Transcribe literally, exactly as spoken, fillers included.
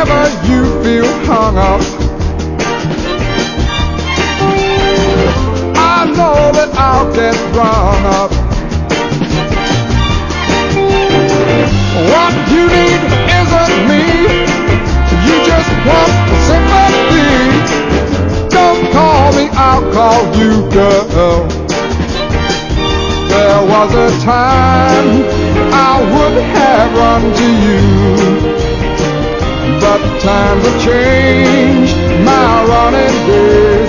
whenever you feel hung up, I know that I'll get rung up. What you need isn't me, you just want sympathy. Don't call me, I'll call you, girl. There was a time I would have run to you, but times have changed, my running days